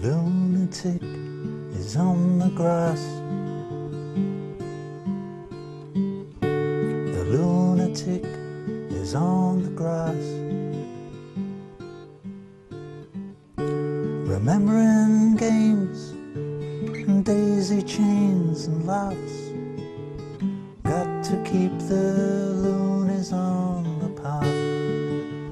lunatic is on the grass. The lunatic is on the grass. Remembering games and daisy chains and laughs. Got to keep the